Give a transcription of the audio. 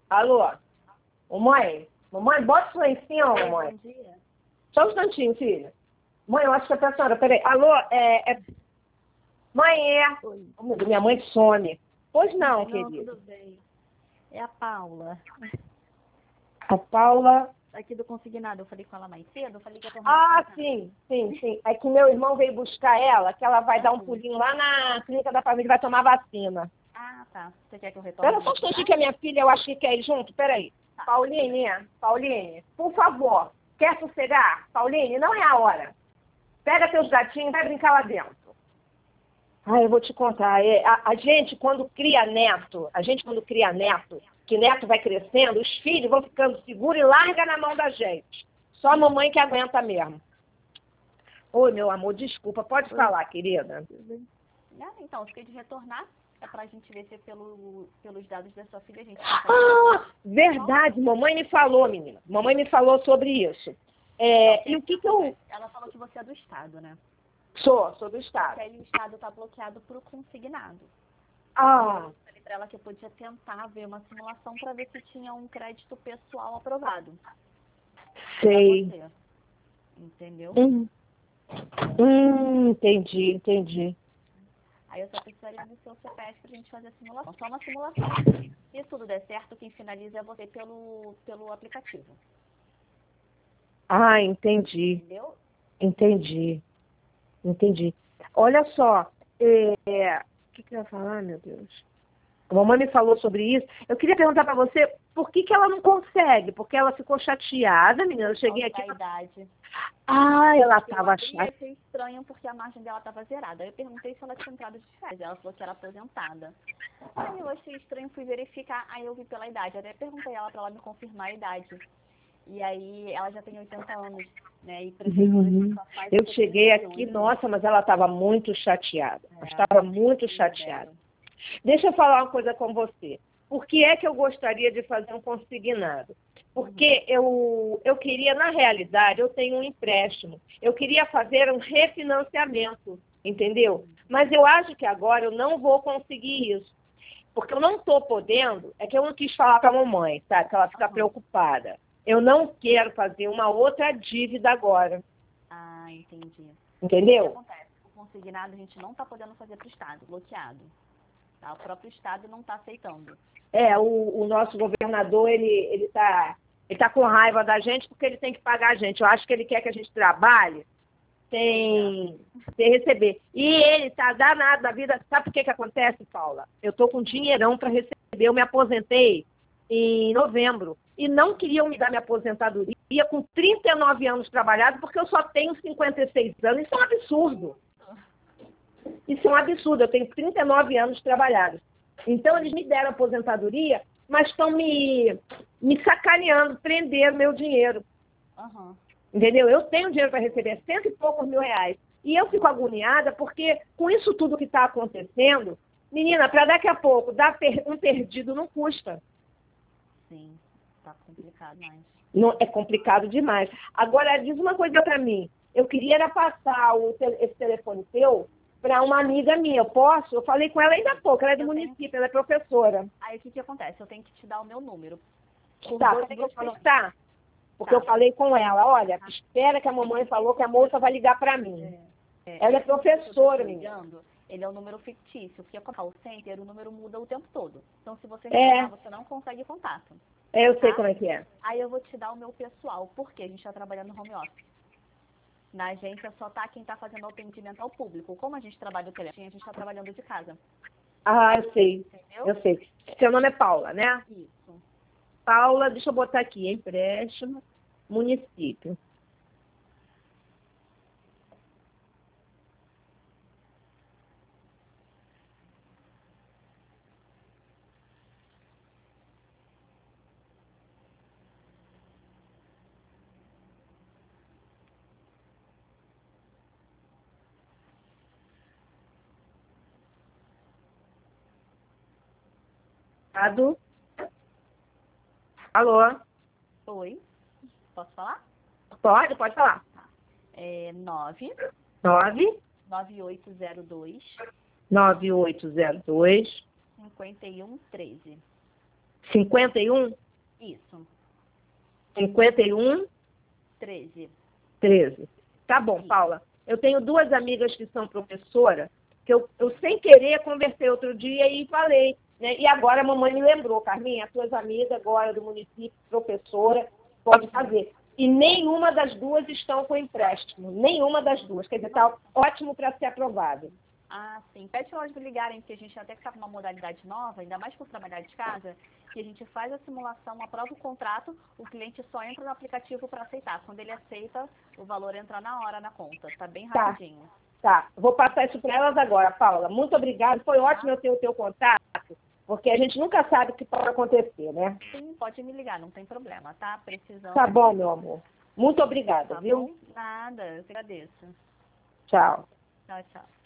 Alô? Mamãe, bota isso lá em cima, mamãe. Bom dia. Só um instantinho, filha. Mãe, eu acho que é pra senhora. Peraí. Alô? Mãe, Oi. Minha mãe some. Pois não, Não, querida. tudo bem. É a Paula, A Paula... aqui do Consignado. Eu falei com ela mais cedo, eu falei que ia tomar Ah, contato. sim. É que meu irmão veio buscar ela, que ela vai dar um pulinho lá na clínica da família e vai tomar vacina. Ah, tá. Você quer que eu retorne? Espera só um instantinho que a minha filha, eu acho que quer ir junto. Peraí. Tá. Pauline, por favor, quer sossegar? Pauline, não é a hora. Pega teus gatinhos e vai brincar lá dentro. Ah, eu vou te contar. A gente, quando cria neto, que neto vai crescendo, os filhos vão ficando seguros e larga na mão da gente. Só a mamãe que aguenta mesmo. Oi, meu amor, desculpa. Pode falar, querida. Ah, então, eu fiquei de retornar. É pra gente ver se pelos dados da sua filha a gente Ah, verdade. Mamãe me falou, menina. Mamãe me falou sobre isso. E o que eu... Ela falou que você é do Estado, né? Sou do Porque Estado. aí o Estado tá bloqueado pro consignado. Ah, Eu falei pra ela que eu podia tentar ver uma simulação pra ver se tinha um crédito pessoal aprovado. sei. Pra você. Entendeu? Entendi. Aí eu só precisaria do seu CPF pra gente fazer a simulação. Só uma simulação. Se tudo der certo, quem finaliza é você pelo aplicativo. Ah, entendi. Entendeu? Entendi. Olha só, o que eu ia falar, meu Deus? A mamãe me falou sobre isso. Eu queria perguntar para você por que ela não consegue? Porque ela ficou chateada, menina. Eu cheguei aqui. A idade. Ah, ela estava Eu chateada. achei estranho porque a margem dela estava zerada. Aí eu perguntei se ela tinha entrado de férias. Ela falou que era aposentada. Aí eu achei estranho, fui verificar. Aí eu vi pela idade. Até perguntei ela para ela me confirmar a idade. E aí ela já tem 80 anos, né? E prefeituras que só faz Eu cheguei 71 aqui, anos. nossa, mas ela estava muito chateada. Estava muito chateada. Libero. Deixa eu falar uma coisa com você. Por que é que eu gostaria de fazer um consignado? Porque eu queria, na realidade, eu tenho um empréstimo. Eu queria fazer um refinanciamento, entendeu? Mas eu acho que agora eu não vou conseguir isso. Porque eu não estou podendo, é que eu não quis falar com a mamãe, sabe? Que ela fica preocupada. Eu não quero fazer uma outra dívida agora. Ah, entendi. O que Entendeu? acontece? O consignado a gente não está podendo fazer para o Estado, bloqueado. Tá? O próprio Estado não está aceitando. O nosso governador, ele tá com raiva da gente porque ele tem que pagar a gente. Eu acho que ele quer que a gente trabalhe sem receber. E ele tá danado da vida. Sabe por que acontece, Paula? Eu tô com dinheirão para receber. Eu me aposentei em novembro. E não queriam me dar minha aposentadoria com 39 anos trabalhados, porque eu só tenho 56 anos. Isso é um absurdo. Isso é um absurdo. Eu tenho 39 anos trabalhados. Então, eles me deram aposentadoria, mas estão me sacaneando, prenderam meu dinheiro. Entendeu? Eu tenho dinheiro para receber 100 e poucos mil reais. E eu fico agoniada porque, com isso tudo que está acontecendo, menina, para daqui a pouco dar um perdido não custa. Sim, tá complicado mais. Não, é complicado demais. Agora, diz uma coisa para mim. Eu queria era passar esse telefone teu para uma amiga minha. Eu posso? Eu falei com ela ainda há pouco. Ela é do município, ela é professora. Aí o que acontece? Eu tenho que te dar o meu número. Tá, peraí, deixa eu anotar. Porque eu falei com ela, olha, espera que a mamãe falou que a moça vai ligar para mim. Ela é professora, menina. Ele é um número fictício, porque como é o center, o número muda o tempo todo. Então, se você retornar, você não consegue contato. Eu sei como é que é. Aí eu vou te dar o meu pessoal, porque a gente está trabalhando no home office. Na agência só tá quem está fazendo atendimento ao público. Como a gente trabalha no telefone, a gente está trabalhando de casa. Ah, eu sei. Entendeu? Eu sei. Seu nome é Paula, né? Isso. Paula, deixa eu botar aqui, empréstimo, município. Alô? Oi. Posso falar? Pode falar. É 9 9 9802 9802 5113. 51? Isso. 51? 13. 13. Tá bom, Paula. Eu tenho 2 amigas que são professoras, que eu sem querer conversei outro dia e falei, né? E agora a mamãe me lembrou, Carminha, as tuas amigas agora do município, professora, pode fazer. E nenhuma das 2 estão com empréstimo. Nenhuma das 2. Quer dizer, está ótimo para ser aprovado. Ah, sim. Pede para elas me ligarem, porque a gente até que está com uma modalidade nova, ainda mais por trabalhar de casa, que a gente faz a simulação, aprova o contrato, o cliente só entra no aplicativo para aceitar. Quando ele aceita, o valor entra na hora na conta. Está bem rapidinho. Tá. Vou passar isso para elas agora, Paula. Muito obrigada. Foi ótimo eu ter o teu contato, porque a gente nunca sabe o que pode acontecer, né? Sim, pode me ligar, não tem problema, tá? Precisando. Tá bom, meu amor. Muito obrigada, Tá viu? bom? Nada, eu que agradeço. Tchau. Tchau, tchau.